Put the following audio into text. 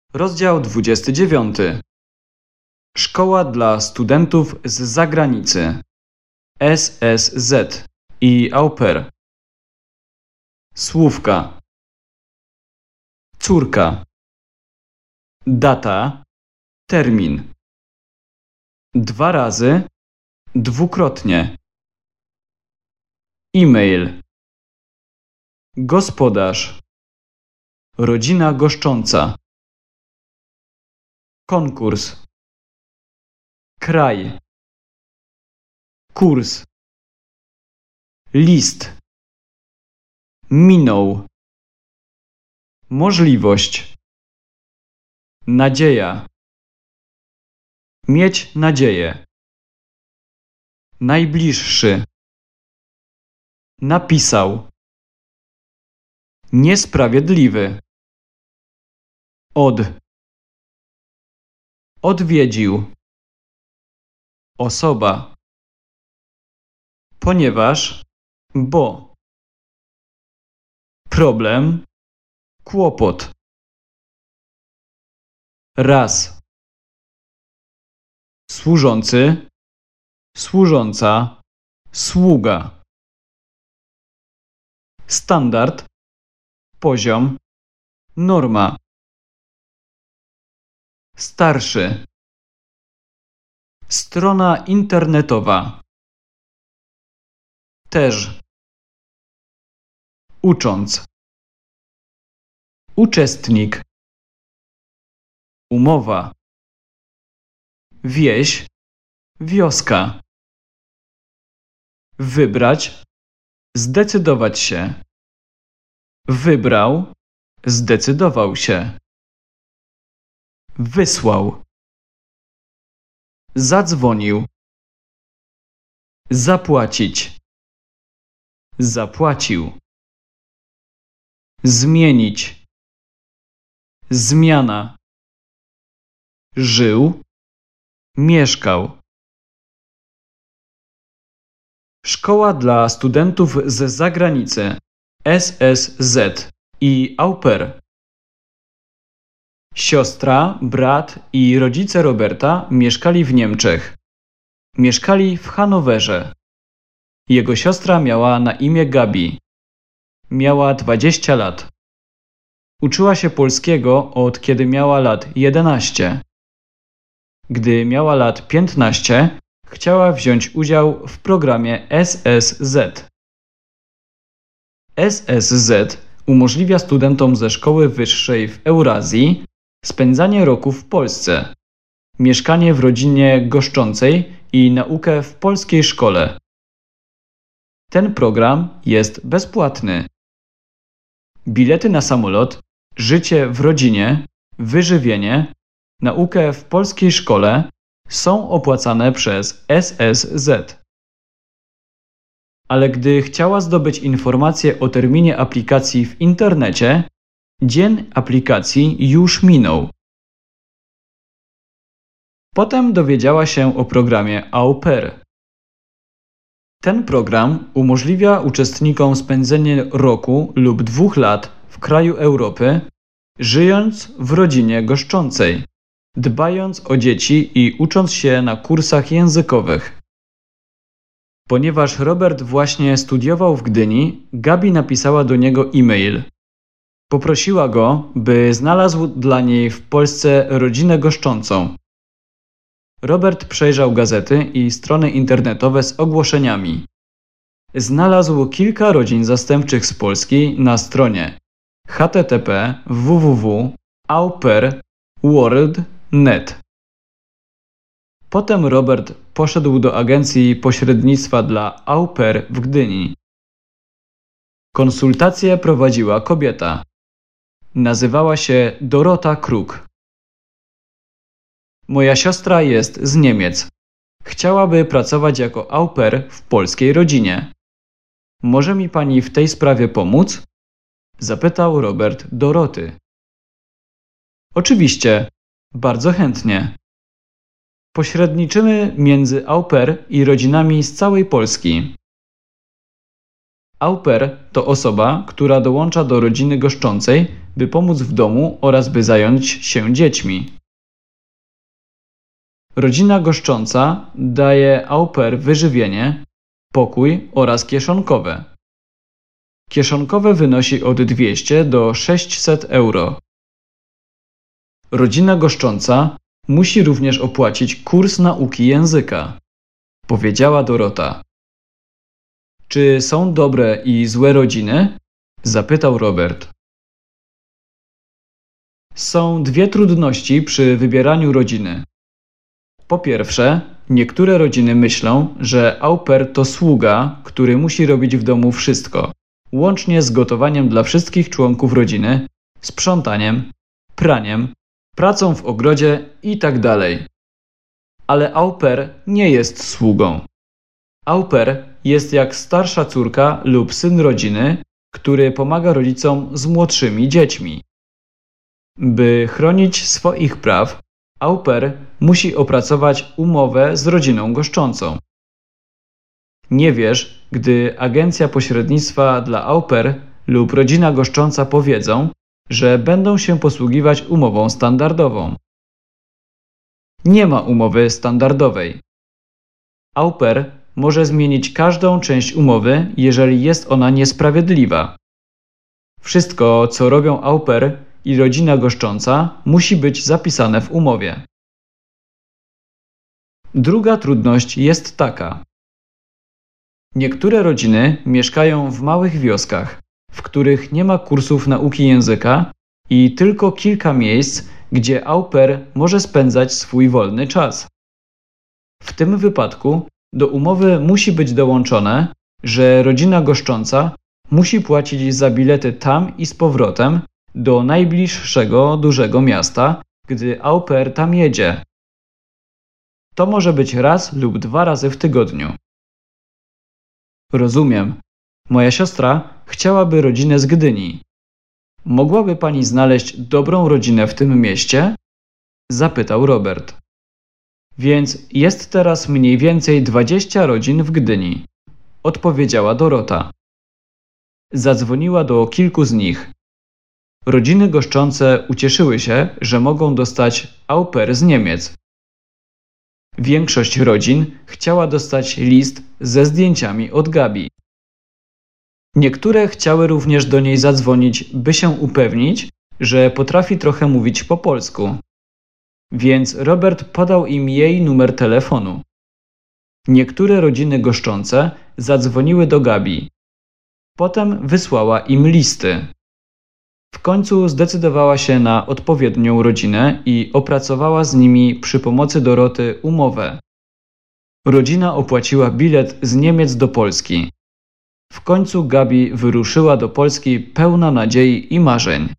Rozdział 29. Szkoła dla studentów z zagranicy SSZ i au pair. Słówka. Córka. Data. Termin. 2 razy. Dwukrotnie. E-mail. Gospodarz. Rodzina goszcząca. Konkurs. Kraj. Kurs. List. Minął. Możliwość. Nadzieja. Mieć nadzieję. Najbliższy. Napisał. Niesprawiedliwy. Odwiedził. Osoba. Ponieważ, bo. Problem, kłopot. Raz. Służący, służąca, sługa. Standard, poziom, norma. Starszy. Strona internetowa. Też. Ucząc. Uczestnik. Umowa. Wieś. Wioska. Wybrać. Zdecydować się. Wybrał. Zdecydował się. Wysłał. Zadzwonił. Zapłacić. Zapłacił. Zmienić. Zmiana. Żył. Mieszkał. Szkoła dla studentów z zagranicy SSZ i au pair. Siostra, brat i rodzice Roberta mieszkali w Niemczech. Mieszkali w Hanowerze. Jego siostra miała na imię Gabi. Miała 20 lat. Uczyła się polskiego od kiedy miała lat 11. Gdy miała lat 15, chciała wziąć udział w programie SSZ. SSZ umożliwia studentom ze szkoły wyższej w Eurazji spędzanie roku w Polsce, mieszkanie w rodzinie goszczącej i naukę w polskiej szkole. Ten program jest bezpłatny. Bilety na samolot, życie w rodzinie, wyżywienie, naukę w polskiej szkole są opłacane przez SSZ. Ale gdy chciała zdobyć informacje o terminie aplikacji w internecie, dzień aplikacji już minął. Potem dowiedziała się o programie au pair. Ten program umożliwia uczestnikom spędzenie roku lub 2 lat w kraju Europy, żyjąc w rodzinie goszczącej, dbając o dzieci i ucząc się na kursach językowych. Ponieważ Robert właśnie studiował w Gdyni, Gabi napisała do niego e-mail. Poprosiła go, by znalazł dla niej w Polsce rodzinę goszczącą. Robert przejrzał gazety i strony internetowe z ogłoszeniami. Znalazł kilka rodzin zastępczych z Polski na stronie http://www.aupairworld.net. Potem Robert poszedł do agencji pośrednictwa dla au pair w Gdyni. Konsultacje prowadziła kobieta. Nazywała się Dorota Kruk. Moja siostra jest z Niemiec. Chciałaby pracować jako au pair w polskiej rodzinie. Może mi pani w tej sprawie pomóc? Zapytał Robert Doroty. Oczywiście, bardzo chętnie. Pośredniczymy między au pair i rodzinami z całej Polski. Au pair to osoba, która dołącza do rodziny goszczącej, by pomóc w domu oraz by zająć się dziećmi. Rodzina goszcząca daje au pair wyżywienie, pokój oraz kieszonkowe. Kieszonkowe wynosi od 200 do 600 euro. Rodzina goszcząca musi również opłacić kurs nauki języka, powiedziała Dorota. Czy są dobre i złe rodziny? Zapytał Robert. Są dwie trudności przy wybieraniu rodziny. Po pierwsze, niektóre rodziny myślą, że au pair to sługa, który musi robić w domu wszystko, łącznie z gotowaniem dla wszystkich członków rodziny, sprzątaniem, praniem, pracą w ogrodzie itd. Ale au pair nie jest sługą. Au pair jest jak starsza córka lub syn rodziny, który pomaga rodzicom z młodszymi dziećmi. By chronić swoich praw, au pair musi opracować umowę z rodziną goszczącą. Nie wiesz, gdy agencja pośrednictwa dla au pair lub rodzina goszcząca powiedzą, że będą się posługiwać umową standardową. Nie ma umowy standardowej. Au pair może zmienić każdą część umowy, jeżeli jest ona niesprawiedliwa. Wszystko, co robią au pair i rodzina goszcząca, musi być zapisane w umowie. Druga trudność jest taka. Niektóre rodziny mieszkają w małych wioskach, w których nie ma kursów nauki języka i tylko kilka miejsc, gdzie au pair może spędzać swój wolny czas. W tym wypadku do umowy musi być dołączone, że rodzina goszcząca musi płacić za bilety tam i z powrotem do najbliższego dużego miasta, gdy au pair tam jedzie. To może być raz lub 2 razy w tygodniu. Rozumiem. Moja siostra chciałaby rodzinę z Gdyni. Mogłaby pani znaleźć dobrą rodzinę w tym mieście? Zapytał Robert. Więc jest teraz mniej więcej 20 rodzin w Gdyni, odpowiedziała Dorota. Zadzwoniła do kilku z nich. Rodziny goszczące ucieszyły się, że mogą dostać au pair z Niemiec. Większość rodzin chciała dostać list ze zdjęciami od Gabi. Niektóre chciały również do niej zadzwonić, by się upewnić, że potrafi trochę mówić po polsku. Więc Robert podał im jej numer telefonu. Niektóre rodziny goszczące zadzwoniły do Gabi. Potem wysłała im listy. W końcu zdecydowała się na odpowiednią rodzinę i opracowała z nimi przy pomocy Doroty umowę. Rodzina opłaciła bilet z Niemiec do Polski. W końcu Gabi wyruszyła do Polski pełna nadziei i marzeń.